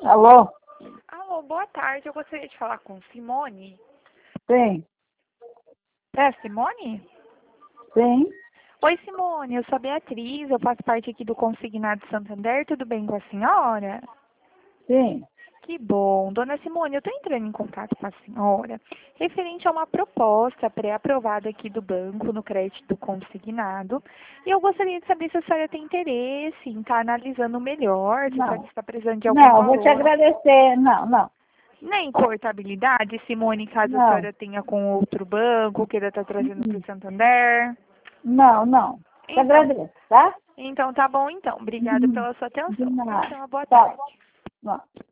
Alô? Alô, boa tarde. Eu gostaria de falar com Simone. Sim, É, Simone? sim. Oi, Simone. Eu sou a Beatriz. Eu faço parte aqui do Consignado Santander. Tudo bem com a senhora? Sim. Que bom. Dona Simone, eu estou entrando em contato com a senhora referente a uma proposta pré-aprovada aqui do banco no crédito do consignado. E eu gostaria de saber se a senhora tem interesse em estar analisando melhor, se a senhora Não. está precisando de algum Não, vou te valor. agradecer. Não, não. Nem portabilidade, Simone, caso a Não. senhora tenha com outro banco, queira estar trazendo para o Santander. Não, não. Te Então, agradeço, tá? então tá bom então. Obrigada pela sua De atenção. Tenha nada. uma boa Tá. tarde. Não.